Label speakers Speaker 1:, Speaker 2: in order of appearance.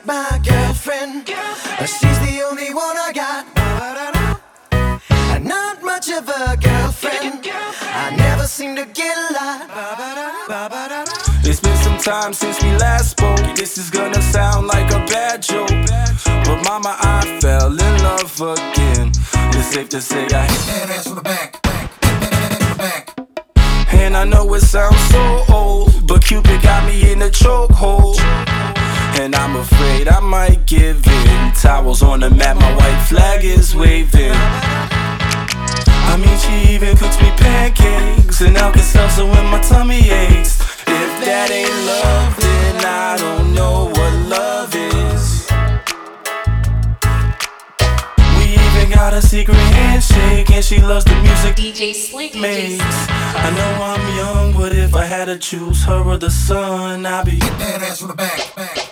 Speaker 1: my girlfriend. She's the only one I got. Not much of a girlfriend. I never seem to get a lot.
Speaker 2: It's been some time since we last spoke. This is gonna sound like a bad joke, but mama, I fell in love again. It's safe to say I hit that ass from the back. And I know it sounds so old, but Cupid got me in a chokehold. And I'm afraid I might give in. Towels on the mat, my white flag is waving. I mean, she even cooks me pancakes and Alka-Seltzer when my tummy aches. If that ain't love, then I don't know what love is. We even got a secret handshake, and she loves the music
Speaker 3: DJ Slink
Speaker 2: makes. I know I'm young, but if I had to choose her or the sun, I'd be
Speaker 4: Hit that ass from the back.